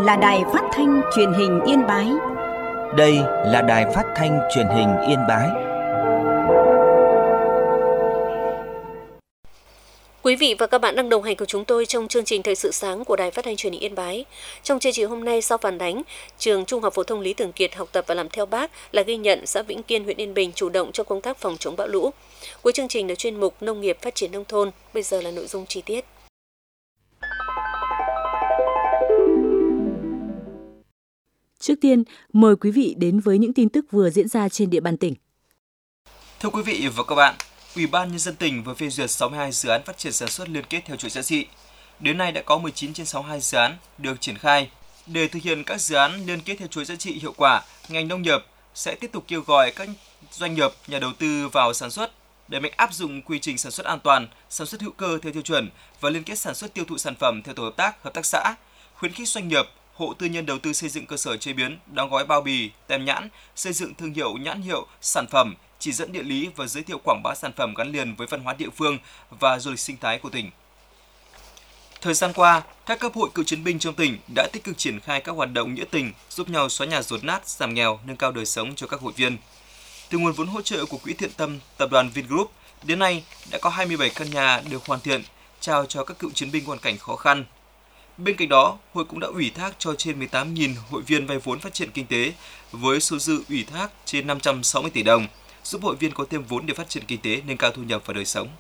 là Đài Phát thanh Truyền hình Yên Bái. Đây là Đài Phát thanh Truyền hình Yên Bái. Quý vị và các bạn đang đồng hành cùng chúng tôi trong chương trình Thời sự sáng của Đài Phát thanh Truyền hình Yên Bái. Trong chương trình hôm nay, sau phản ánh trường Trung học phổ thông Lý Thường Kiệt học tập và làm theo Bác là ghi nhận xã Vĩnh Kiên, huyện Yên Bình chủ động trong công tác phòng chống bão lũ. Cuối chương trình là chuyên mục Nông nghiệp phát triển nông thôn. Bây giờ là nội dung chi tiết. Trước tiên, mời quý vị đến với những tin tức vừa diễn ra trên địa bàn tỉnh. Thưa quý vị và các bạn, Ủy ban Nhân dân tỉnh vừa phê duyệt 62 dự án phát triển sản xuất liên kết theo chuỗi giá trị. Đến nay đã có 19 trên 62 dự án được triển khai. Để thực hiện các dự án liên kết theo chuỗi giá trị hiệu quả, ngành nông nghiệp sẽ tiếp tục kêu gọi các doanh nghiệp, nhà đầu tư vào sản xuất, đẩy mạnh áp dụng quy trình sản xuất an toàn, sản xuất hữu cơ theo tiêu chuẩn và liên kết sản xuất tiêu thụ sản phẩm theo tổ hợp tác xã, khuyến khích doanh nghiệp, hộ tư nhân đầu tư xây dựng cơ sở chế biến, đóng gói bao bì, tem nhãn, xây dựng thương hiệu, nhãn hiệu, sản phẩm, chỉ dẫn địa lý và giới thiệu quảng bá sản phẩm gắn liền với văn hóa địa phương và du lịch sinh thái của tỉnh. Thời gian qua, các cấp hội cựu chiến binh trong tỉnh đã tích cực triển khai các hoạt động nghĩa tình, giúp nhau xóa nhà dột nát, giảm nghèo, nâng cao đời sống cho các hội viên. Từ nguồn vốn hỗ trợ của Quỹ Thiện Tâm, Tập đoàn Vingroup, đến nay đã có 27 căn nhà được hoàn thiện, trao cho các cựu chiến binh hoàn cảnh khó khăn. Bên cạnh đó, hội cũng đã ủy thác cho trên 18.000 hội viên vay vốn phát triển kinh tế với số dư ủy thác trên 560 tỷ đồng, giúp hội viên có thêm vốn để phát triển kinh tế, nâng cao thu nhập và đời sống.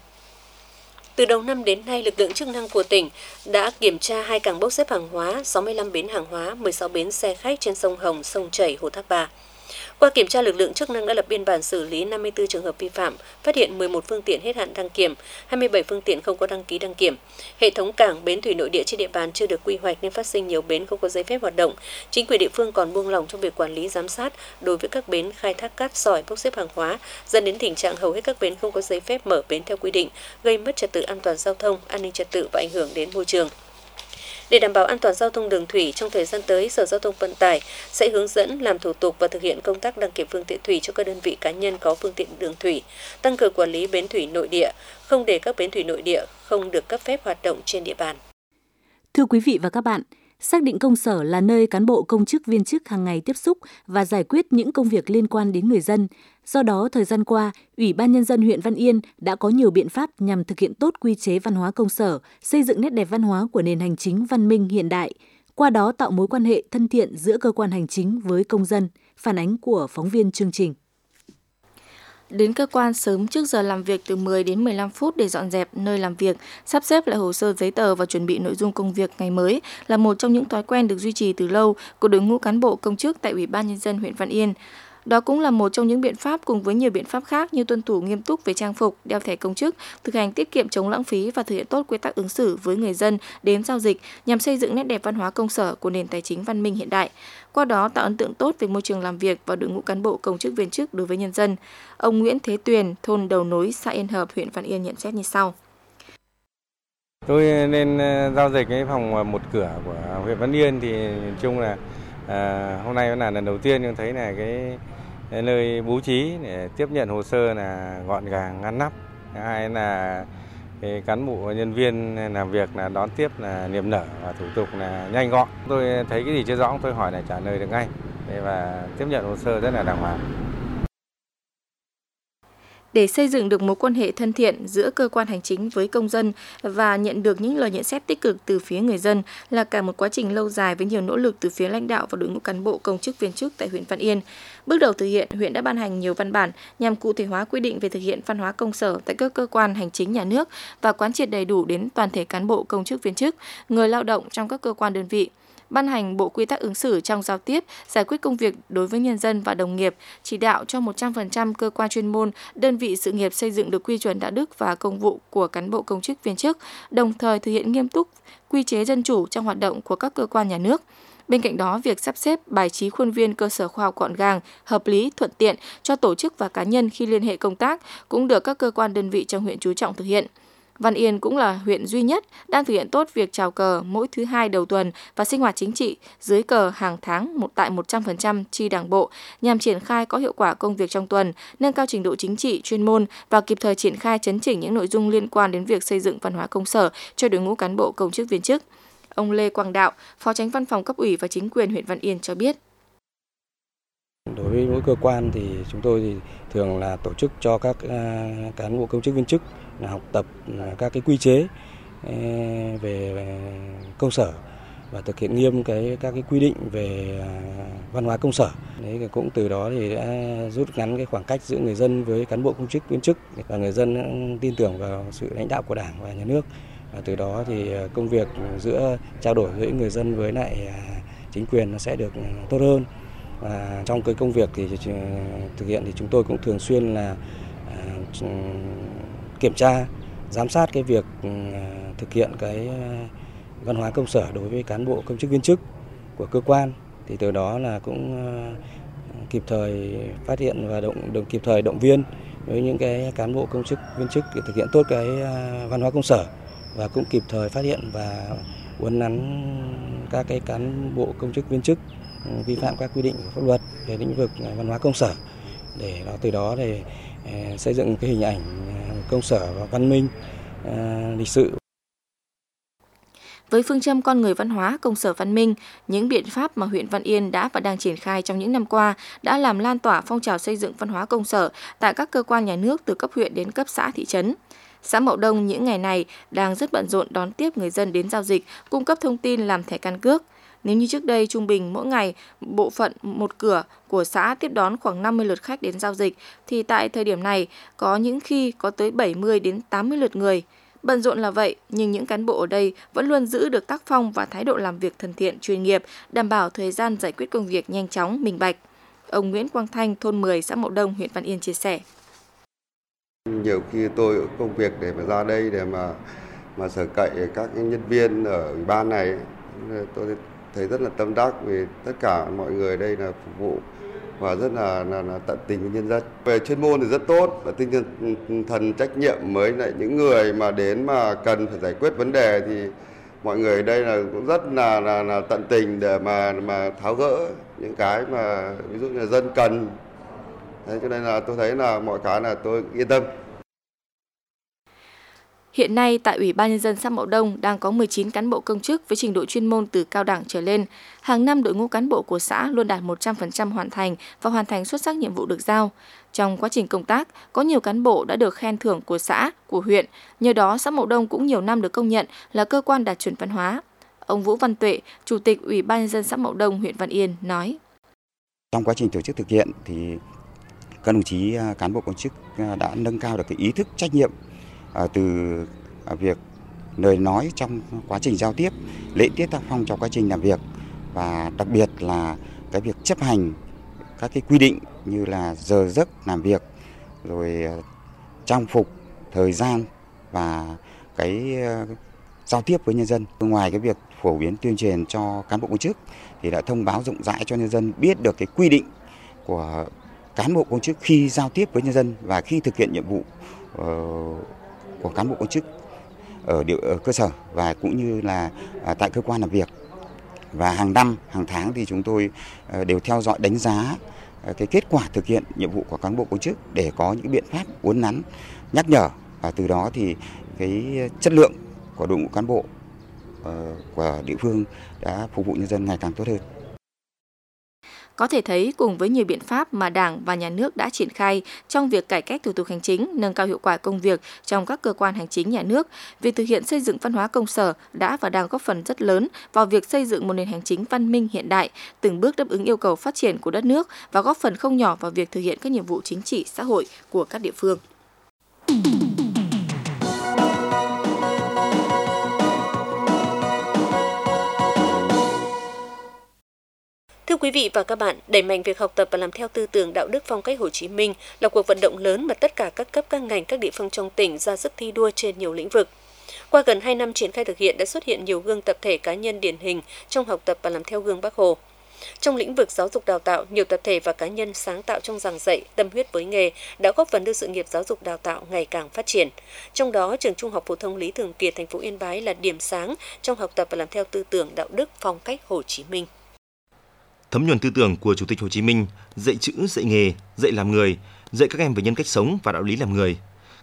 Từ đầu năm đến nay, lực lượng chức năng của tỉnh đã kiểm tra 2 cảng bốc xếp hàng hóa, 65 bến hàng hóa, 16 bến xe khách trên sông Hồng, sông Chảy, Hồ Thác Bà. Qua kiểm tra, lực lượng chức năng đã lập biên bản xử lý 54 trường hợp vi phạm, phát hiện 11 phương tiện hết hạn đăng kiểm, 27 phương tiện không có đăng ký đăng kiểm. Hệ thống cảng, bến thủy nội địa trên địa bàn chưa được quy hoạch nên phát sinh nhiều bến không có giấy phép hoạt động. Chính quyền địa phương còn buông lỏng trong việc quản lý giám sát đối với các bến khai thác cát sỏi bốc xếp hàng hóa, dẫn đến tình trạng hầu hết các bến không có giấy phép mở bến theo quy định, gây mất trật tự an toàn giao thông, an ninh trật tự và ảnh hưởng đến môi trường. Để đảm bảo an toàn giao thông đường thủy, trong thời gian tới, Sở Giao thông Vận tải sẽ hướng dẫn làm thủ tục và thực hiện công tác đăng kiểm phương tiện thủy cho các đơn vị cá nhân có phương tiện đường thủy, tăng cường quản lý bến thủy nội địa, không để các bến thủy nội địa không được cấp phép hoạt động trên địa bàn. Thưa quý vị và các bạn, xác định công sở là nơi cán bộ công chức viên chức hàng ngày tiếp xúc và giải quyết những công việc liên quan đến người dân. Do đó, thời gian qua, Ủy ban Nhân dân huyện Văn Yên đã có nhiều biện pháp nhằm thực hiện tốt quy chế văn hóa công sở, xây dựng nét đẹp văn hóa của nền hành chính văn minh hiện đại, qua đó tạo mối quan hệ thân thiện giữa cơ quan hành chính với công dân. Phản ánh của phóng viên chương trình. Đến cơ quan sớm trước giờ làm việc từ 10 đến 15 phút để dọn dẹp nơi làm việc, sắp xếp lại hồ sơ giấy tờ và chuẩn bị nội dung công việc ngày mới là một trong những thói quen được duy trì từ lâu của đội ngũ cán bộ công chức tại Ủy ban Nhân dân huyện Văn Yên. Đó cũng là một trong những biện pháp cùng với nhiều biện pháp khác như tuân thủ nghiêm túc về trang phục, đeo thẻ công chức, thực hành tiết kiệm chống lãng phí và thực hiện tốt quy tắc ứng xử với người dân đến giao dịch nhằm xây dựng nét đẹp văn hóa công sở của nền tài chính văn minh hiện đại. Qua đó tạo ấn tượng tốt về môi trường làm việc và đội ngũ cán bộ công chức viên chức đối với nhân dân. Ông Nguyễn Thế Tuyền, thôn Đầu Nối, xã Yên Hợp, huyện Văn Yên nhận xét như sau. Tôi lên giao dịch cái phòng một cửa của huyện Văn Yên thì nhìn chung là hôm nay là lần đầu tiên tôi thấy là cái nơi bố trí để tiếp nhận hồ sơ là gọn gàng, ngăn nắp. Thứ hai là cái cán bộ nhân viên làm việc là đón tiếp là niềm nở và thủ tục là nhanh gọn. Tôi thấy cái gì chưa rõ tôi hỏi là trả lời được ngay và tiếp nhận hồ sơ rất là đàng hoàng. Để xây dựng được mối quan hệ thân thiện giữa cơ quan hành chính với công dân và nhận được những lời nhận xét tích cực từ phía người dân là cả một quá trình lâu dài với nhiều nỗ lực từ phía lãnh đạo và đội ngũ cán bộ công chức viên chức tại huyện Văn Yên. Bước đầu thực hiện, huyện đã ban hành nhiều văn bản nhằm cụ thể hóa quy định về thực hiện văn hóa công sở tại các cơ quan hành chính nhà nước và quán triệt đầy đủ đến toàn thể cán bộ công chức viên chức, người lao động trong các cơ quan đơn vị. Ban hành bộ quy tắc ứng xử trong giao tiếp, giải quyết công việc đối với nhân dân và đồng nghiệp, chỉ đạo cho 100% cơ quan chuyên môn, đơn vị sự nghiệp xây dựng được quy chuẩn đạo đức và công vụ của cán bộ công chức viên chức, đồng thời thực hiện nghiêm túc quy chế dân chủ trong hoạt động của các cơ quan nhà nước. Bên cạnh đó, việc sắp xếp bài trí khuôn viên cơ sở khoa học gọn gàng, hợp lý, thuận tiện cho tổ chức và cá nhân khi liên hệ công tác cũng được các cơ quan đơn vị trong huyện chú trọng thực hiện. Văn Yên cũng là huyện duy nhất đang thực hiện tốt việc chào cờ mỗi thứ Hai đầu tuần và sinh hoạt chính trị dưới cờ hàng tháng tại 100% chi đảng bộ nhằm triển khai có hiệu quả công việc trong tuần, nâng cao trình độ chính trị, chuyên môn và kịp thời triển khai chấn chỉnh những nội dung liên quan đến việc xây dựng văn hóa công sở cho đội ngũ cán bộ công chức viên chức. Ông Lê Quang Đạo, Phó Chánh Văn phòng Cấp ủy và Chính quyền huyện Văn Yên cho biết. Đối với mỗi cơ quan thì chúng tôi thì thường là tổ chức cho các cán bộ công chức viên chức là học tập các cái quy chế về công sở và thực hiện nghiêm các cái quy định về văn hóa công sở. Đấy, cũng từ đó thì đã rút ngắn cái khoảng cách giữa người dân với cán bộ công chức viên chức và người dân tin tưởng vào sự lãnh đạo của Đảng và Nhà nước. Và từ đó thì công việc giữa trao đổi giữa người dân với lại chính quyền nó sẽ được tốt hơn. Và trong cái công việc thì thực hiện thì chúng tôi cũng thường xuyên là kiểm tra, giám sát cái việc thực hiện cái văn hóa công sở đối với cán bộ công chức viên chức của cơ quan, thì từ đó là cũng kịp thời phát hiện và kịp thời động viên với những cái cán bộ công chức viên chức để thực hiện tốt cái văn hóa công sở, và cũng kịp thời phát hiện và uốn nắn các cái cán bộ công chức viên chức vi phạm các quy định của pháp luật về lĩnh vực văn hóa công sở, để từ đó để xây dựng cái hình ảnh công sở và văn minh, lịch sự. Với phương châm con người văn hóa, công sở văn minh, những biện pháp mà huyện Văn Yên đã và đang triển khai trong những năm qua đã làm lan tỏa phong trào xây dựng văn hóa công sở tại các cơ quan nhà nước từ cấp huyện đến cấp xã, thị trấn. Xã Mậu Đông những ngày này đang rất bận rộn đón tiếp người dân đến giao dịch, cung cấp thông tin làm thẻ căn cước. Nếu như trước đây trung bình mỗi ngày bộ phận một cửa của xã tiếp đón khoảng 50 lượt khách đến giao dịch, thì tại thời điểm này có những khi có tới 70 đến 80 lượt người. Bận rộn là vậy, nhưng những cán bộ ở đây vẫn luôn giữ được tác phong và thái độ làm việc thân thiện, chuyên nghiệp, đảm bảo thời gian giải quyết công việc nhanh chóng, minh bạch. Ông Nguyễn Quang Thanh, thôn 10, xã Mậu Đông, huyện Văn Yên chia sẻ. Nhiều khi tôi ở công việc để mà ra đây để mà sở cậy các nhân viên ở ủy ban này, tôi thấy rất là tâm đắc vì tất cả mọi người đây là phục vụ và rất là tận tình với nhân dân. Về chuyên môn thì rất tốt và tinh thần trách nhiệm với lại những người mà đến mà cần phải giải quyết vấn đề thì mọi người đây là cũng rất là tận tình để mà tháo gỡ những cái mà ví dụ như là dân cần. Thế cho nên là tôi thấy là mọi cái là tôi yên tâm. Hiện nay, tại Ủy ban Nhân dân xã Mậu Đông đang có 19 cán bộ công chức với trình độ chuyên môn từ cao đẳng trở lên. Hàng năm, đội ngũ cán bộ của xã luôn đạt 100% hoàn thành xuất sắc nhiệm vụ được giao. Trong quá trình công tác, có nhiều cán bộ đã được khen thưởng của xã, của huyện. Nhờ đó, xã Mậu Đông cũng nhiều năm được công nhận là cơ quan đạt chuẩn văn hóa. Ông Vũ Văn Tuệ, Chủ tịch Ủy ban Nhân dân xã Mậu Đông, huyện Văn Yên nói. Trong quá trình tổ chức thực hiện thì các đồng chí cán bộ công chức đã nâng cao được cái ý thức trách nhiệm từ việc lời nói trong quá trình giao tiếp, lễ tiết tác phong trong quá trình làm việc, và đặc biệt là cái việc chấp hành các cái quy định như là giờ giấc làm việc, rồi trang phục, thời gian và cái giao tiếp với nhân dân. Ngoài cái việc phổ biến tuyên truyền cho cán bộ công chức thì đã thông báo rộng rãi cho nhân dân biết được cái quy định của cán bộ công chức khi giao tiếp với nhân dân và khi thực hiện nhiệm vụ của cán bộ công chức ở cơ sở và cũng như là tại cơ quan làm việc. Và hàng năm, hàng tháng thì chúng tôi đều theo dõi đánh giá cái kết quả thực hiện nhiệm vụ của cán bộ công chức để có những biện pháp uốn nắn, nhắc nhở, và từ đó thì cái chất lượng của đội ngũ cán bộ của địa phương đã phục vụ nhân dân ngày càng tốt hơn. Có thể thấy cùng với nhiều biện pháp mà Đảng và Nhà nước đã triển khai trong việc cải cách thủ tục hành chính, nâng cao hiệu quả công việc trong các cơ quan hành chính nhà nước, việc thực hiện xây dựng văn hóa công sở đã và đang góp phần rất lớn vào việc xây dựng một nền hành chính văn minh hiện đại, từng bước đáp ứng yêu cầu phát triển của đất nước và góp phần không nhỏ vào việc thực hiện các nhiệm vụ chính trị, xã hội của các địa phương. Thưa quý vị và các bạn, đẩy mạnh việc học tập và làm theo tư tưởng đạo đức phong cách Hồ Chí Minh là cuộc vận động lớn mà tất cả các cấp, các ngành, các địa phương trong tỉnh ra sức thi đua trên nhiều lĩnh vực. Qua gần 2 năm triển khai thực hiện đã xuất hiện nhiều gương tập thể cá nhân điển hình trong học tập và làm theo gương Bác Hồ. Trong lĩnh vực giáo dục đào tạo, nhiều tập thể và cá nhân sáng tạo trong giảng dạy, tâm huyết với nghề đã góp phần đưa sự nghiệp giáo dục đào tạo ngày càng phát triển. Trong đó, trường Trung học phổ thông Lý Thường Kiệt, thành phố Yên Bái là điểm sáng trong học tập và làm theo tư tưởng đạo đức phong cách Hồ Chí Minh. Thấm nhuần tư tưởng của Chủ tịch Hồ Chí Minh, dạy chữ, dạy nghề, dạy làm người, dạy các em về nhân cách sống và đạo lý làm người.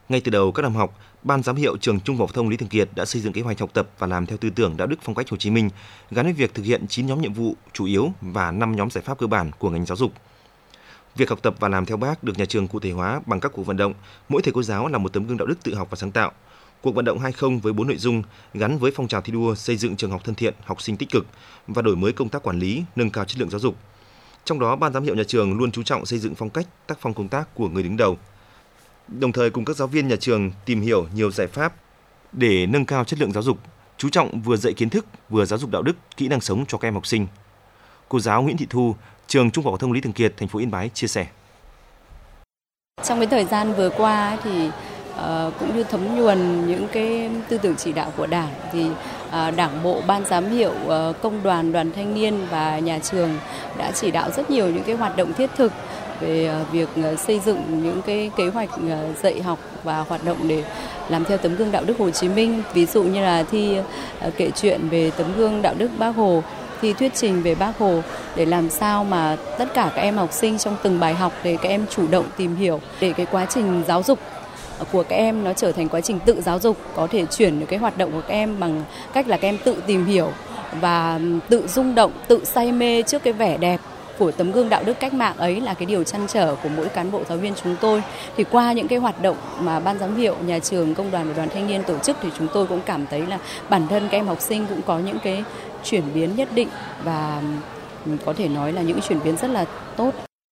Ngay từ đầu các năm học, Ban giám hiệu trường Trung học phổ thông Lý Thường Kiệt đã xây dựng kế hoạch học tập và làm theo tư tưởng đạo đức phong cách Hồ Chí Minh, gắn với việc thực hiện 9 nhóm nhiệm vụ chủ yếu và 5 nhóm giải pháp cơ bản của ngành giáo dục. Việc học tập và làm theo Bác được nhà trường cụ thể hóa bằng các cuộc vận động, mỗi thầy cô giáo là một tấm gương đạo đức tự học và sáng tạo. Cuộc vận động 20 với 4 nội dung gắn với phong trào thi đua xây dựng trường học thân thiện, học sinh tích cực và đổi mới công tác quản lý, nâng cao chất lượng giáo dục. Trong đó, Ban giám hiệu nhà trường luôn chú trọng xây dựng phong cách, tác phong công tác của người đứng đầu. Đồng thời cùng các giáo viên nhà trường tìm hiểu nhiều giải pháp để nâng cao chất lượng giáo dục, chú trọng vừa dạy kiến thức, vừa giáo dục đạo đức, kỹ năng sống cho các em học sinh. Cô giáo Nguyễn Thị Thu, trường Trung học phổ thông Lý Thường Kiệt, thành phố Yên Bái chia sẻ. Trong cái thời gian vừa qua thì cũng như thấm nhuần những cái tư tưởng chỉ đạo của Đảng thì Đảng bộ, Ban giám hiệu, công đoàn, đoàn thanh niên và nhà trường đã chỉ đạo rất nhiều những cái hoạt động thiết thực về việc xây dựng những cái kế hoạch dạy học và hoạt động để làm theo tấm gương đạo đức Hồ Chí Minh. Ví dụ như là thi kể chuyện về tấm gương đạo đức Bác Hồ, thi thuyết trình về Bác Hồ để làm sao mà tất cả các em học sinh trong từng bài học để các em chủ động tìm hiểu, để cái quá trình giáo dục của các em nó trở thành quá trình tự giáo dục, có thể chuyển những cái hoạt động của các em bằng cách là các em tự tìm hiểu và tự rung động, tự say mê trước cái vẻ đẹp của tấm gương đạo đức cách mạng ấy là cái điều trăn trở của mỗi cán bộ giáo viên chúng tôi. Thì qua những cái hoạt động mà Ban giám hiệu, nhà trường, công đoàn và đoàn thanh niên tổ chức thì chúng tôi cũng cảm thấy là bản thân các em học sinh cũng có những cái chuyển biến nhất định và có thể nói là những chuyển biến rất là tốt.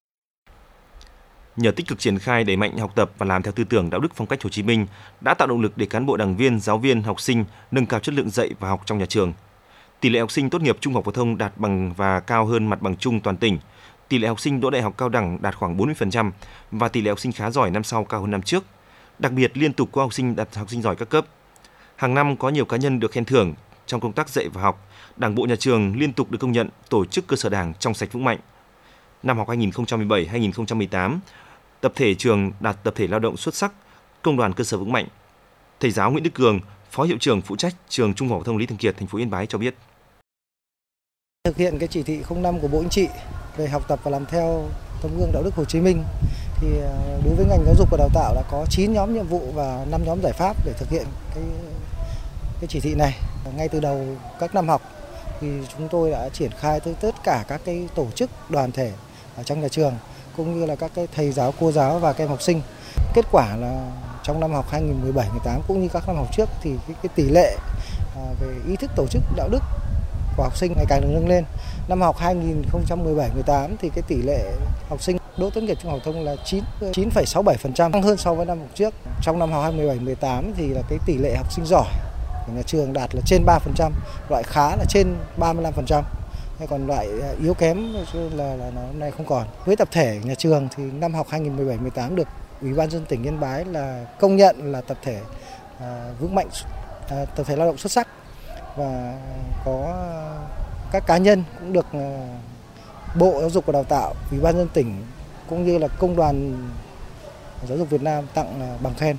Nhờ tích cực triển khai đẩy mạnh học tập và làm theo tư tưởng đạo đức phong cách Hồ Chí Minh đã tạo động lực để cán bộ, đảng viên, giáo viên, học sinh nâng cao chất lượng dạy và học trong nhà trường. Tỷ lệ học sinh tốt nghiệp trung học phổ thông đạt bằng và cao hơn mặt bằng chung toàn tỉnh. Tỷ lệ học sinh đỗ đại học cao đẳng đạt khoảng 40% và tỷ lệ học sinh khá giỏi năm sau cao hơn năm trước. Đặc biệt liên tục có học sinh đạt học sinh giỏi các cấp. Hàng năm có nhiều cá nhân được khen thưởng trong công tác dạy và học. Đảng bộ nhà trường liên tục được công nhận tổ chức cơ sở đảng trong sạch vững mạnh. Năm học 2017-2018, tập thể trường đạt tập thể lao động xuất sắc, công đoàn cơ sở vững mạnh. Thầy giáo Nguyễn Đức Cường, Phó hiệu trưởng phụ trách trường Trung học phổ thông Lý Thường Kiệt, thành phố Yên Bái cho biết. Thực hiện cái chỉ thị 05 của Bộ Chính trị về học tập và làm theo tấm gương đạo đức Hồ Chí Minh thì đối với ngành giáo dục và đào tạo đã có 9 nhóm nhiệm vụ và 5 nhóm giải pháp để thực hiện cái chỉ thị này. Ngay từ đầu các năm học thì chúng tôi đã triển khai tới tất cả các cái tổ chức đoàn thể ở trong nhà trường cũng như là các cái thầy giáo, cô giáo và các em học sinh. Kết quả là trong năm học 2017-18 cũng như các năm học trước thì cái tỷ lệ về ý thức tổ chức đạo đức của học sinh ngày càng được nâng lên. Năm học 2017-18 thì cái tỷ lệ học sinh đỗ tốt nghiệp trung học phổ thông là 9,67%, tăng hơn so với năm học trước. Trong năm học 2017-18 thì là cái tỷ lệ học sinh giỏi của nhà trường đạt là trên 3%, loại khá là trên 35%. Còn loại yếu kém là nó hôm nay không còn. Với tập thể nhà trường thì năm học 2017-18 được Ủy ban nhân dân tỉnh Yên Bái là công nhận là tập thể vững mạnh, tập thể lao động xuất sắc và có các cá nhân cũng được Bộ Giáo dục và Đào tạo, Ủy ban nhân dân tỉnh cũng như là Công đoàn Giáo dục Việt Nam tặng bằng khen.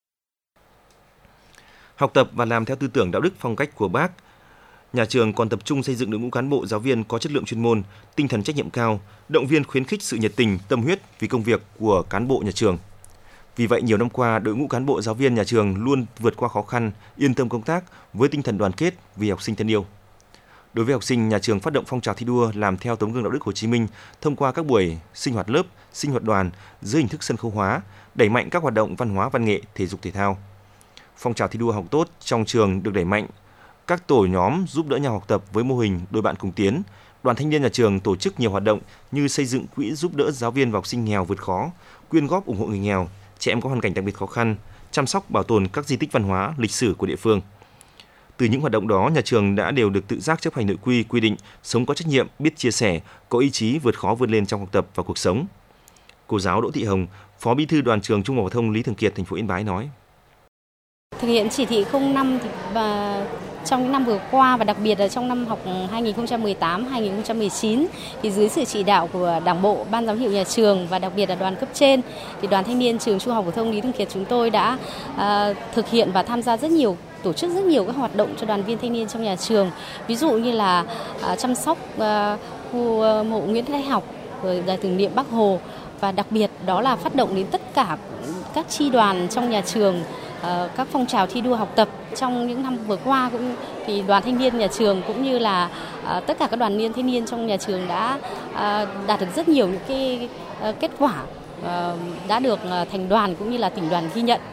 Học tập và làm theo tư tưởng đạo đức phong cách của Bác, nhà trường còn tập trung xây dựng đội ngũ cán bộ giáo viên có chất lượng chuyên môn, tinh thần trách nhiệm cao, động viên khuyến khích sự nhiệt tình, tâm huyết vì công việc của cán bộ nhà trường. Vì vậy, nhiều năm qua, đội ngũ cán bộ giáo viên nhà trường luôn vượt qua khó khăn, yên tâm công tác với tinh thần đoàn kết vì học sinh thân yêu. Đối với học sinh, nhà trường phát động phong trào thi đua làm theo tấm gương đạo đức Hồ Chí Minh thông qua các buổi sinh hoạt lớp, sinh hoạt đoàn dưới hình thức sân khấu hóa, đẩy mạnh các hoạt động văn hóa, văn nghệ, thể dục thể thao. Phong trào thi đua học tốt trong trường được đẩy mạnh. Các tổ nhóm giúp đỡ nhau học tập với mô hình đôi bạn cùng tiến. Đoàn thanh niên nhà trường tổ chức nhiều hoạt động như xây dựng quỹ giúp đỡ giáo viên và học sinh nghèo vượt khó, quyên góp ủng hộ người nghèo, trẻ em có hoàn cảnh đặc biệt khó khăn, chăm sóc bảo tồn các di tích văn hóa, lịch sử của địa phương. Từ những hoạt động đó, nhà trường đã đều được tự giác chấp hành nội quy, quy định, sống có trách nhiệm, biết chia sẻ, có ý chí vượt khó vươn lên trong học tập và cuộc sống. Cô giáo Đỗ Thị Hồng, Phó Bí thư Đoàn trường Trung học phổ thông Lý Thường Kiệt, thành phố Yên Bái nói: Thực hiện chỉ thị 05 và trong những năm vừa qua và đặc biệt là trong năm học 2018-2019 thì dưới sự chỉ đạo của Đảng bộ, Ban giám hiệu nhà trường và đặc biệt là đoàn cấp trên thì Đoàn Thanh niên trường Trung học phổ thông Lý Thường Kiệt chúng tôi đã thực hiện và tham gia tổ chức rất nhiều các hoạt động cho đoàn viên thanh niên trong nhà trường. Ví dụ như là chăm sóc khu mộ Nguyễn Thái Học, rồi tưởng niệm Bác Hồ và đặc biệt đó là phát động đến tất cả các chi đoàn trong nhà trường, các phong trào thi đua học tập trong những năm vừa qua cũng thì đoàn thanh niên nhà trường cũng như là tất cả các đoàn thanh niên trong nhà trường đã đạt được rất nhiều những cái kết quả đã được thành đoàn cũng như là tỉnh đoàn ghi nhận.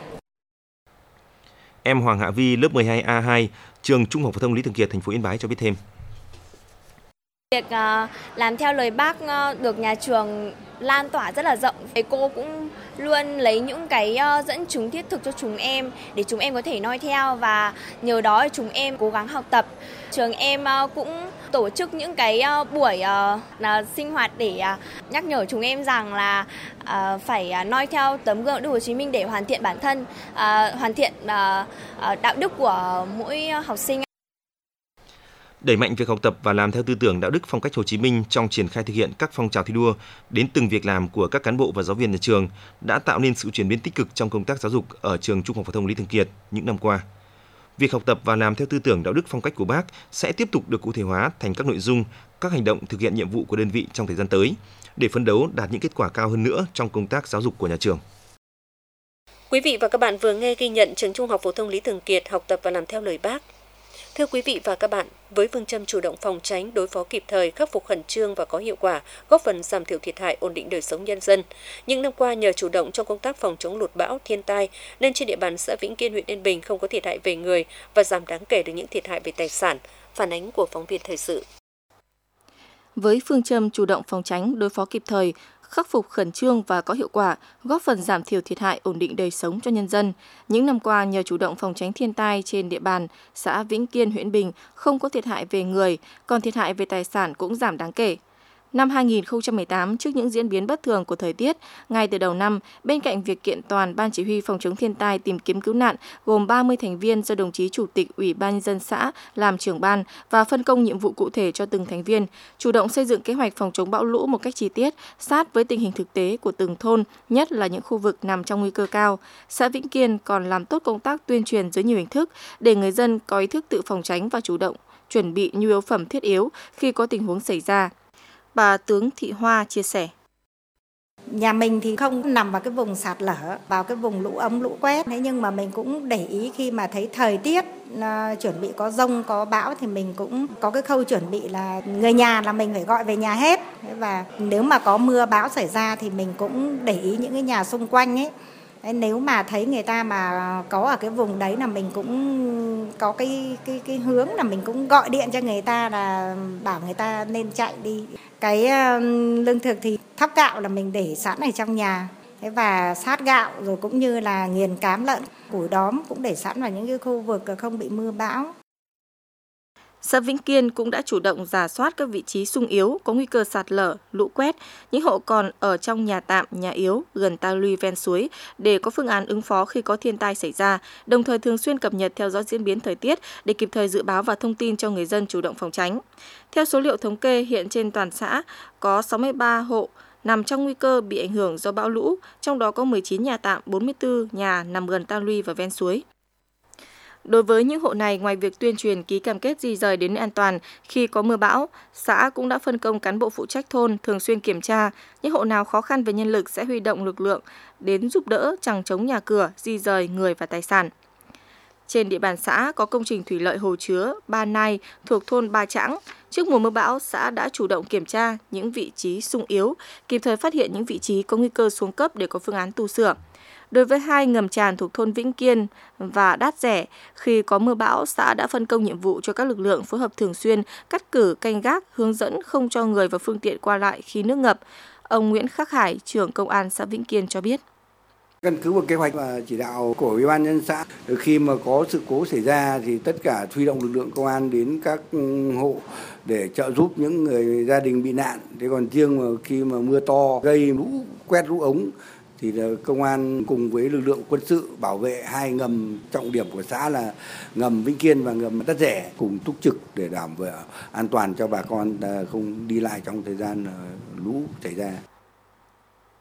Em Hoàng Hạ Vi, lớp 12A2, trường Trung học phổ thông Lý Thường Kiệt, thành phố Yên Bái cho biết thêm. Việc làm theo lời Bác được nhà trường lan tỏa rất là rộng. Thầy cô cũng luôn lấy những cái dẫn chứng thiết thực cho chúng em để chúng em có thể noi theo và nhờ đó chúng em cố gắng học tập. Trường em cũng tổ chức những cái buổi sinh hoạt để nhắc nhở chúng em rằng là phải noi theo tấm gương Đức Hồ Chí Minh để hoàn thiện bản thân, hoàn thiện đạo đức của mỗi học sinh. Đẩy mạnh việc học tập và làm theo tư tưởng đạo đức phong cách Hồ Chí Minh trong triển khai thực hiện các phong trào thi đua đến từng việc làm của các cán bộ và giáo viên nhà trường đã tạo nên sự chuyển biến tích cực trong công tác giáo dục ở trường Trung học phổ thông Lý Thường Kiệt những năm qua. Việc học tập và làm theo tư tưởng đạo đức phong cách của Bác sẽ tiếp tục được cụ thể hóa thành các nội dung, các hành động thực hiện nhiệm vụ của đơn vị trong thời gian tới để phấn đấu đạt những kết quả cao hơn nữa trong công tác giáo dục của nhà trường. Quý vị và các bạn vừa nghe ghi nhận trường Trung học phổ thông Lý Thường Kiệt học tập và làm theo lời Bác. Thưa quý vị và các bạn, với phương châm chủ động phòng tránh, đối phó kịp thời, khắc phục khẩn trương và có hiệu quả, góp phần giảm thiểu thiệt hại, ổn định đời sống nhân dân. Những năm qua nhờ chủ động trong công tác phòng chống lụt bão, thiên tai nên trên địa bàn xã Vĩnh Kiên, huyện Yên Bình không có thiệt hại về người và giảm đáng kể được những thiệt hại về tài sản. Phản ánh của phóng viên thời sự. Với phương châm chủ động phòng tránh, đối phó kịp thời, khắc phục khẩn trương và có hiệu quả, góp phần giảm thiểu thiệt hại, ổn định đời sống cho nhân dân. Những năm qua, nhờ chủ động phòng tránh thiên tai trên địa bàn, xã Vĩnh Kiên, huyện Bình không có thiệt hại về người, còn thiệt hại về tài sản cũng giảm đáng kể. Năm 2018, trước những diễn biến bất thường của thời tiết, ngay từ đầu năm, bên cạnh việc kiện toàn Ban Chỉ huy Phòng chống thiên tai tìm kiếm cứu nạn gồm 30 thành viên do đồng chí Chủ tịch Ủy ban Nhân dân xã làm trưởng ban và phân công nhiệm vụ cụ thể cho từng thành viên, chủ động xây dựng kế hoạch phòng chống bão lũ một cách chi tiết, sát với tình hình thực tế của từng thôn, nhất là những khu vực nằm trong nguy cơ cao. Xã Vĩnh Kiên còn làm tốt công tác tuyên truyền dưới nhiều hình thức để người dân có ý thức tự phòng tránh và chủ động chuẩn bị nhu yếu phẩm thiết yếu khi có tình huống xảy ra. Bà Tướng Thị Hoa chia sẻ. Nhà mình thì không nằm vào cái vùng sạt lở, vào cái vùng lũ ống lũ quét. Thế nhưng mà mình cũng để ý khi mà thấy thời tiết chuẩn bị có dông, có bão thì mình cũng có cái khâu chuẩn bị là người nhà là mình phải gọi về nhà hết. Và nếu mà có mưa bão xảy ra thì mình cũng để ý những cái nhà xung quanh ấy. Nếu mà thấy người ta mà có ở cái vùng đấy là mình cũng có cái hướng là mình cũng gọi điện cho người ta là bảo người ta nên chạy đi. Cái lương thực thì thóc gạo là mình để sẵn ở trong nhà. Và sát gạo rồi cũng như là nghiền cám lợn, củi đóm cũng để sẵn vào những cái khu vực không bị mưa bão. Xã Vĩnh Kiên cũng đã chủ động rà soát các vị trí xung yếu có nguy cơ sạt lở, lũ quét, những hộ còn ở trong nhà tạm, nhà yếu, gần ta luy ven suối để có phương án ứng phó khi có thiên tai xảy ra, đồng thời thường xuyên cập nhật theo dõi diễn biến thời tiết để kịp thời dự báo và thông tin cho người dân chủ động phòng tránh. Theo số liệu thống kê, hiện trên toàn xã có 63 hộ nằm trong nguy cơ bị ảnh hưởng do bão lũ, trong đó có 19 nhà tạm, 44 nhà nằm gần ta luy và ven suối. Đối với những hộ này, ngoài việc tuyên truyền ký cam kết di rời đến nơi an toàn khi có mưa bão, xã cũng đã phân công cán bộ phụ trách thôn thường xuyên kiểm tra. Những hộ nào khó khăn về nhân lực sẽ huy động lực lượng đến giúp đỡ chằng chống nhà cửa, di rời người và tài sản. Trên địa bàn xã có công trình thủy lợi hồ chứa Ba Nai thuộc thôn Ba Trãng. Trước mùa mưa bão, xã đã chủ động kiểm tra những vị trí xung yếu, kịp thời phát hiện những vị trí có nguy cơ xuống cấp để có phương án tu sửa. Đối với 2 ngầm tràn thuộc thôn Vĩnh Kiên và Đát Rẻ, khi có mưa bão, xã đã phân công nhiệm vụ cho các lực lượng phối hợp thường xuyên, cắt cử canh gác, hướng dẫn không cho người và phương tiện qua lại khi nước ngập. Ông Nguyễn Khắc Hải, trưởng công an xã Vĩnh Kiên cho biết. Căn cứ vào kế hoạch và chỉ đạo của Ủy ban nhân dân xã, khi mà có sự cố xảy ra thì tất cả huy động lực lượng công an đến các hộ để trợ giúp những người gia đình bị nạn. Thế còn riêng mà khi mà mưa to gây lũ quét lũ ống thì công an cùng với lực lượng quân sự bảo vệ 2 ngầm trọng điểm của xã là ngầm Vĩnh Kiên và ngầm Đát Rẻ cùng túc trực để đảm bảo an toàn cho bà con không đi lại trong thời gian lũ xảy ra.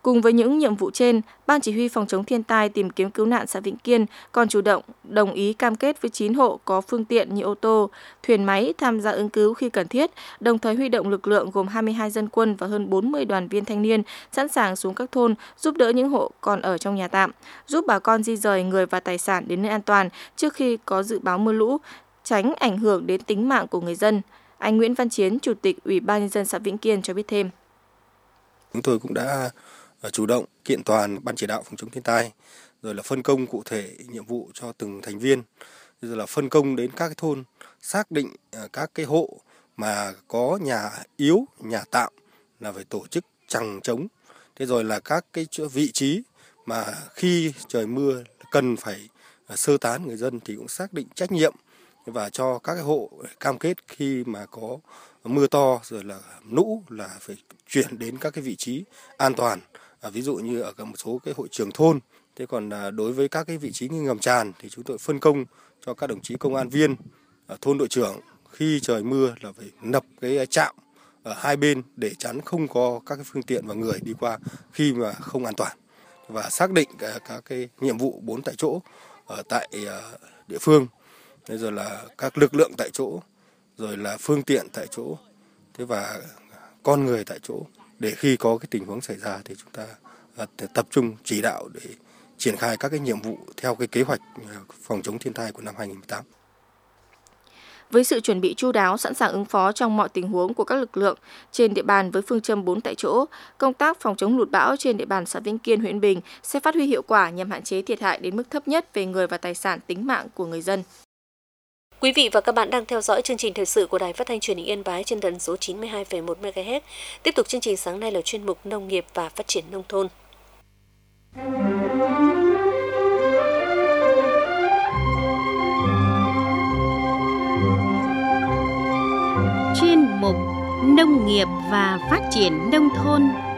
Cùng với những nhiệm vụ trên, Ban Chỉ huy Phòng chống thiên tai tìm kiếm cứu nạn xã Vĩnh Kiên còn chủ động đồng ý cam kết với 9 hộ có phương tiện như ô tô, thuyền máy tham gia ứng cứu khi cần thiết, đồng thời huy động lực lượng gồm 22 dân quân và hơn 40 đoàn viên thanh niên sẵn sàng xuống các thôn giúp đỡ những hộ còn ở trong nhà tạm, giúp bà con di rời người và tài sản đến nơi an toàn trước khi có dự báo mưa lũ, tránh ảnh hưởng đến tính mạng của người dân. Anh Nguyễn Văn Chiến, Chủ tịch Ủy ban Nhân dân xã Vĩnh Kiên cho biết thêm. Chúng tôi cũng đã chủ động kiện toàn Ban chỉ đạo phòng chống thiên tai, rồi là phân công cụ thể nhiệm vụ cho từng thành viên, rồi là phân công đến các cái thôn, xác định các cái hộ mà có nhà yếu, nhà tạm là phải tổ chức chằng chống. Thế rồi là các cái vị trí mà khi trời mưa cần phải sơ tán người dân thì cũng xác định trách nhiệm và cho các cái hộ cam kết khi mà có mưa to rồi là lũ là phải chuyển đến các cái vị trí an toàn. Ví dụ như ở một số cái hội trường thôn. Thế còn đối với các cái vị trí như ngầm tràn thì chúng tôi phân công cho các đồng chí công an viên, thôn đội trưởng khi trời mưa là phải nập cái trạm ở hai bên để chắn không có các cái phương tiện và người đi qua khi mà không an toàn, và xác định các cái nhiệm vụ 4 tại chỗ ở tại địa phương, rồi là các lực lượng tại chỗ, rồi là phương tiện tại chỗ, thế và con người tại chỗ, để khi có cái tình huống xảy ra thì chúng ta tập trung chỉ đạo để triển khai các cái nhiệm vụ theo cái kế hoạch phòng chống thiên tai của năm 2018. Với sự chuẩn bị chu đáo, sẵn sàng ứng phó trong mọi tình huống của các lực lượng trên địa bàn với phương châm 4 tại chỗ, công tác phòng chống lụt bão trên địa bàn xã Vĩnh Kiên, huyện Bình sẽ phát huy hiệu quả nhằm hạn chế thiệt hại đến mức thấp nhất về người và tài sản, tính mạng của người dân. Quý vị và các bạn đang theo dõi chương trình thời sự của Đài Phát thanh Truyền hình Yên Bái trên tần số 92,1 MHz. Tiếp tục chương trình sáng nay là chuyên mục Nông nghiệp và Phát triển nông thôn. Chuyên mục Nông nghiệp và Phát triển nông thôn.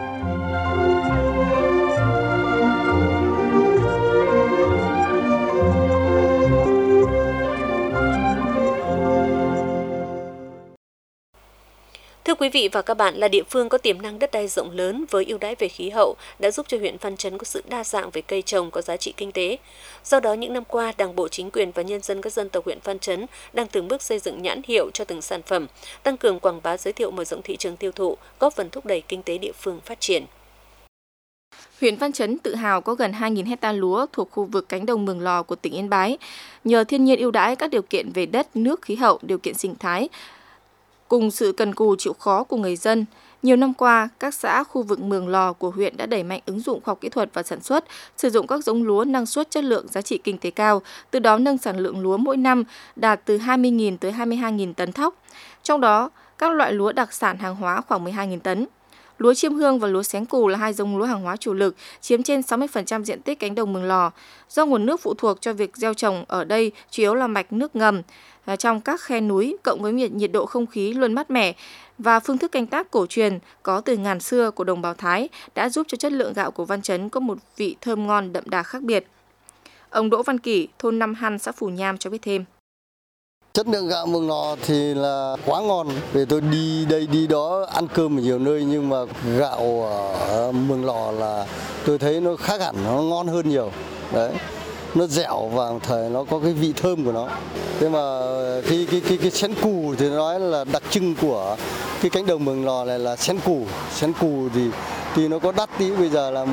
Thưa quý vị và các bạn, là địa phương có tiềm năng đất đai rộng lớn với ưu đãi về khí hậu đã giúp cho huyện Văn Chấn có sự đa dạng về cây trồng có giá trị kinh tế. Do đó, những năm qua, Đảng bộ, chính quyền và nhân dân các dân tộc huyện Văn Chấn đang từng bước xây dựng nhãn hiệu cho từng sản phẩm, tăng cường quảng bá, giới thiệu, mở rộng thị trường tiêu thụ, góp phần thúc đẩy kinh tế địa phương phát triển. Huyện Văn Chấn tự hào có gần 2.000 hecta lúa thuộc khu vực cánh đồng Mường Lò của tỉnh Yên Bái. Nhờ thiên nhiên ưu đãi, các điều kiện về đất, nước, khí hậu, điều kiện sinh thái, cùng sự cần cù chịu khó của người dân, nhiều năm qua, các xã khu vực Mường Lò của huyện đã đẩy mạnh ứng dụng khoa học kỹ thuật và sản xuất, sử dụng các giống lúa năng suất, chất lượng, giá trị kinh tế cao, từ đó nâng sản lượng lúa mỗi năm đạt từ 20.000 tới 22.000 tấn thóc. Trong đó, các loại lúa đặc sản hàng hóa khoảng 12.000 tấn. Lúa Chiêm Hương và lúa Xén Cù là hai giống lúa hàng hóa chủ lực, chiếm trên 60% diện tích cánh đồng Mường Lò. Do nguồn nước phụ thuộc cho việc gieo trồng ở đây chủ yếu là mạch nước ngầm trong các khe núi, cộng với nhiệt độ không khí luôn mát mẻ và phương thức canh tác cổ truyền có từ ngàn xưa của đồng bào Thái đã giúp cho chất lượng gạo của Văn Chấn có một vị thơm ngon đậm đà khác biệt. Ông Đỗ Văn Kỷ, thôn Năm Hăn, xã Phù Nham cho biết thêm. Chất lượng gạo Mường Lò thì là quá ngon. Vì tôi đi đây đi đó ăn cơm ở nhiều nơi, nhưng mà gạo ở Mường Lò là tôi thấy nó khác hẳn, nó ngon hơn nhiều. Đấy, nó dẻo và thời nó có cái vị thơm của nó. Thế mà cái Xén Cù thì nói là đặc trưng của cái cánh đồng Mường Lò này là Xén Cù. Xén Cù thì nó có đắt tí, bây giờ là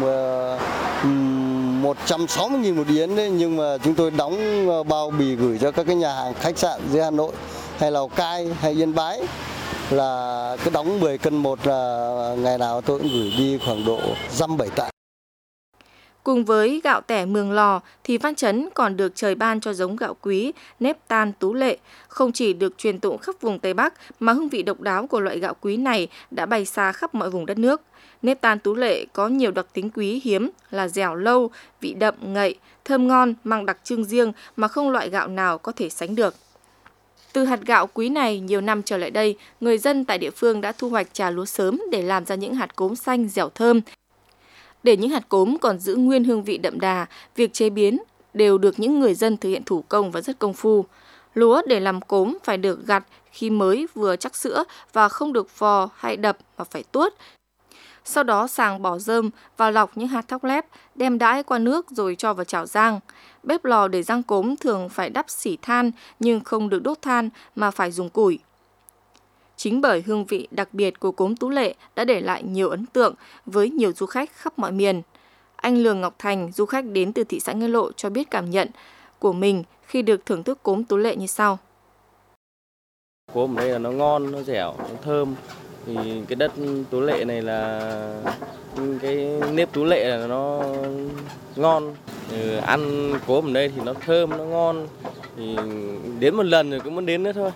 160.000 một điếu đấy, nhưng mà chúng tôi đóng bao bì gửi cho các cái nhà hàng khách sạn dưới Hà Nội hay Lào Cai hay Yên Bái, là cái đóng 10 cân một là ngày nào tôi cũng gửi đi khoảng độ 5-7 tạ. Cùng với gạo tẻ Mường Lò thì Văn Chấn còn được trời ban cho giống gạo quý Nếp Tan Tú Lệ. Không chỉ được truyền tụng khắp vùng Tây Bắc mà hương vị độc đáo của loại gạo quý này đã bay xa khắp mọi vùng đất nước. Nếp Tan Tú Lệ có nhiều đặc tính quý hiếm là dẻo lâu, vị đậm ngậy, thơm ngon, mang đặc trưng riêng mà không loại gạo nào có thể sánh được. Từ hạt gạo quý này, nhiều năm trở lại đây, người dân tại địa phương đã thu hoạch trà lúa sớm để làm ra những hạt cốm xanh dẻo thơm. Để những hạt cốm còn giữ nguyên hương vị đậm đà, việc chế biến đều được những người dân thực hiện thủ công và rất công phu. Lúa để làm cốm phải được gặt khi mới vừa chắc sữa và không được vò hay đập mà phải tuốt. Sau đó sàng bỏ rơm và lọc những hạt thóc lép, đem đãi qua nước rồi cho vào chảo rang. Bếp lò để rang cốm thường phải đắp xỉ than nhưng không được đốt than mà phải dùng củi. Chính bởi hương vị đặc biệt của cốm Tú Lệ đã để lại nhiều ấn tượng với nhiều du khách khắp mọi miền. Anh Lường Ngọc Thành, du khách đến từ thị xã Nghĩa Lộ cho biết cảm nhận của mình khi được thưởng thức cốm Tú Lệ như sau. Cốm ở đây là nó ngon, nó dẻo, nó thơm. Thì cái đất Tú Lệ này là cái nếp Tú Lệ là nó ngon. Ăn cốm ở đây thì nó thơm, nó ngon. Thì đến một lần rồi cũng muốn đến nữa thôi.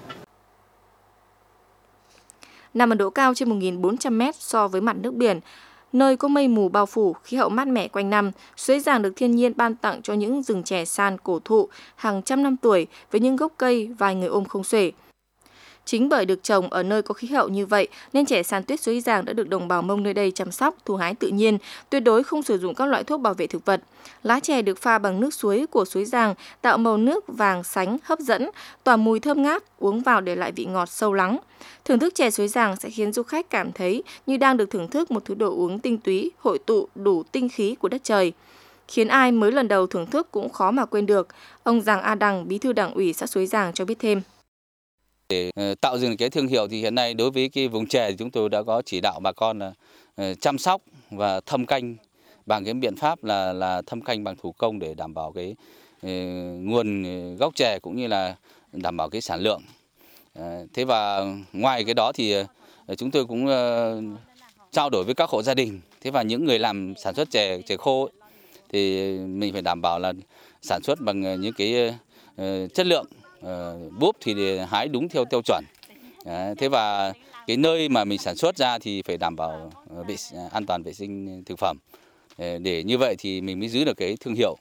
Nằm ở độ cao trên 1.400 m so với mặt nước biển, nơi có mây mù bao phủ, khí hậu mát mẻ quanh năm, Suối Giàng được thiên nhiên ban tặng cho những rừng chè san cổ thụ hàng trăm năm tuổi với những gốc cây vài người ôm không xuể. Chính bởi được trồng ở nơi có khí hậu như vậy nên chè san tuyết Suối Giàng đã được đồng bào Mông nơi đây chăm sóc, thu hái tự nhiên, tuyệt đối không sử dụng các loại thuốc bảo vệ thực vật. Lá chè được pha bằng nước suối của Suối Giàng tạo màu nước vàng sánh hấp dẫn, tỏa mùi thơm ngát, uống vào để lại vị ngọt sâu lắng. Thưởng thức chè Suối Giàng sẽ khiến du khách cảm thấy như đang được thưởng thức một thứ đồ uống tinh túy, hội tụ đủ tinh khí của đất trời, khiến ai mới lần đầu thưởng thức cũng khó mà quên được. Ông Giàng A Đằng, Bí thư Đảng ủy xã Suối Giàng cho biết thêm. Để tạo dựng cái thương hiệu thì hiện nay đối với cái vùng chè thì chúng tôi đã có chỉ đạo bà con là chăm sóc và thâm canh bằng cái biện pháp là thâm canh bằng thủ công để đảm bảo cái nguồn gốc chè cũng như là đảm bảo cái sản lượng. Thế và ngoài cái đó thì chúng tôi cũng trao đổi với các hộ gia đình. Thế và những người làm sản xuất chè khô ấy, thì mình phải đảm bảo là sản xuất bằng những cái chất lượng. Búp thì hái đúng theo tiêu chuẩn. Thế và cái nơi mà mình sản xuất ra thì phải đảm bảo an toàn vệ sinh thực phẩm. Để như vậy thì mình mới giữ được cái thương hiệu.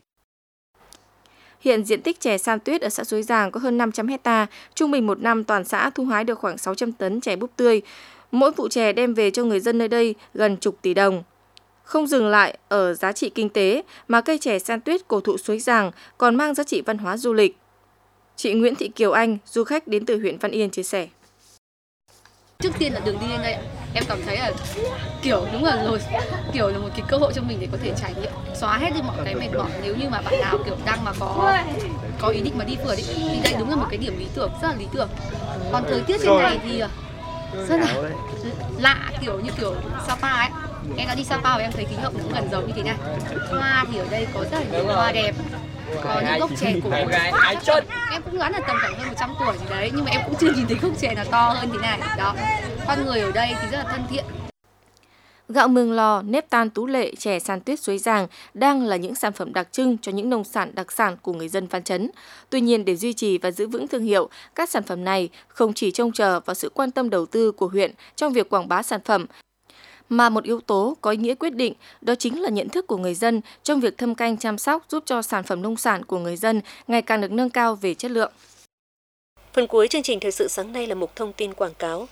Hiện diện tích chè san tuyết ở xã Suối Giàng có hơn 500 hecta, trung bình một năm toàn xã thu hái được khoảng 600 tấn chè búp tươi. Mỗi vụ chè đem về cho người dân nơi đây gần chục tỷ đồng. Không dừng lại ở giá trị kinh tế mà cây chè san tuyết cổ thụ Suối Giàng còn mang giá trị văn hóa du lịch. Chị Nguyễn Thị Kiều Anh, du khách đến từ huyện Văn Yên chia sẻ. Trước tiên là đường đi lên đây, em cảm thấy là kiểu đúng là rồi, kiểu là một cái cơ hội cho mình để có thể trải nghiệm, xóa hết đi mọi cái mệt mỏi. Nếu như mà bạn nào kiểu đang mà có ý định mà đi phượt thì đây đúng là một cái điểm lý tưởng, rất là lý tưởng. Còn thời tiết trên này thì rất là lạ, kiểu Sapa ấy. Em đã đi Sapa và em thấy khí hậu cũng gần giống như thế này. Hoa thì ở đây có rất là nhiều hoa đẹp. Có những gốc chè cổ em cũng đoán là tầm khoảng hơn 100 tuổi gì đấy, nhưng mà em cũng chưa nhìn thấy gốc chè nào to hơn thế này. Đó, con người ở đây thì rất là thân thiện. Gạo Mường Lò, nếp tan Tú Lệ, chè san tuyết Suối Giàng đang là những sản phẩm đặc trưng cho những nông sản đặc sản của người dân Văn Chấn. Tuy nhiên, để duy trì và giữ vững thương hiệu, các sản phẩm này không chỉ trông chờ vào sự quan tâm đầu tư của huyện trong việc quảng bá sản phẩm, mà một yếu tố có ý nghĩa quyết định đó chính là nhận thức của người dân trong việc thâm canh chăm sóc giúp cho sản phẩm nông sản của người dân ngày càng được nâng cao về chất lượng. Phần cuối chương trình thời sự sáng nay là mục thông tin quảng cáo.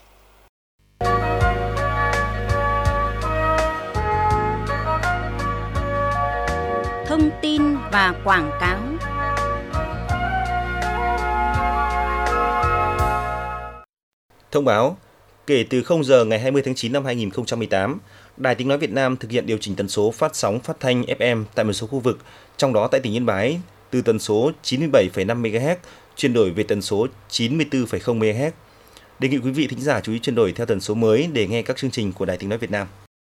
Thông tin và quảng cáo. Thông báo, kể từ 0 giờ ngày 20 tháng 9 năm 2018, Đài Tiếng nói Việt Nam thực hiện điều chỉnh tần số phát sóng phát thanh FM tại một số khu vực, trong đó tại tỉnh Yên Bái từ tần số 97,5 MHz chuyển đổi về tần số 94,0 MHz. Đề nghị quý vị thính giả chú ý chuyển đổi theo tần số mới để nghe các chương trình của Đài Tiếng nói Việt Nam.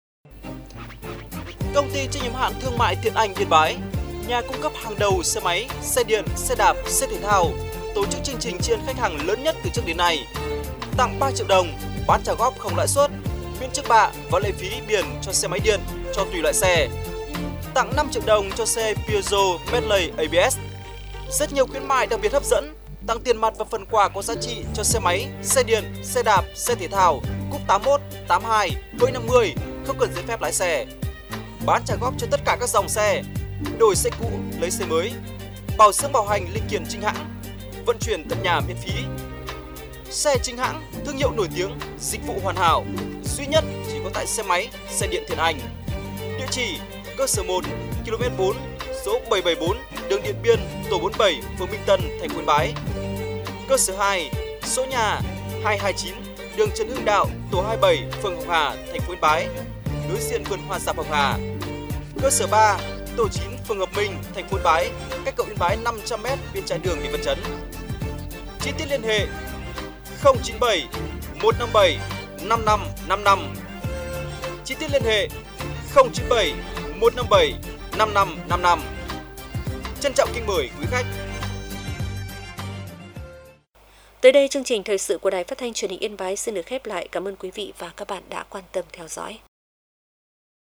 Công ty trách nhiệm hữu hạn thương mại Thiện Anh Yên Bái, nhà cung cấp hàng đầu xe máy, xe điện, xe đạp, xe thể thao, tổ chức chương trình tri ân khách hàng lớn nhất từ trước đến nay. Tặng 3 triệu đồng, bán trả góp không lãi suất, miễn trước bạ và lệ phí biển cho xe máy điện cho tùy loại xe. Tặng 5 triệu đồng cho xe Peugeot Medley ABS. Rất nhiều khuyến mại đặc biệt hấp dẫn, tặng tiền mặt và phần quà có giá trị cho xe máy, xe điện, xe đạp, xe thể thao, cúp 81, 82, hơi 50, không cần giấy phép lái xe. Bán trả góp cho tất cả các dòng xe, đổi xe cũ lấy xe mới, bảo dưỡng bảo hành linh kiện chính hãng, vận chuyển tận nhà miễn phí. Xe chính hãng, thương hiệu nổi tiếng, dịch vụ hoàn hảo, duy nhất chỉ có tại xe máy, xe điện Thiện Anh. Địa chỉ: cơ sở 1, km 4, số 774, đường Điện Biên, tổ 47, phường Minh Tân, thành phố Yên Bái. Cơ sở 2, số nhà 229, đường Trần Hưng Đạo, tổ 27, phường Hồng Hà, thành phố Yên Bái. đối diện vườn hoa Sạp Hồng Hà. Cơ sở 3, tổ 9, phường Hợp Minh, thành phố Yên Bái, cách cầu Yên Bái 500m bên trái đường Lý Văn Chấn. Chi tiết liên hệ 097 157 5555. Chi tiết liên hệ 097 157 5555. Trân trọng kính mời quý khách. Tới đây chương trình thời sự của Đài Phát thanh Truyền hình Yên Bái xin được khép lại. Cảm ơn quý vị và các bạn đã quan tâm theo dõi.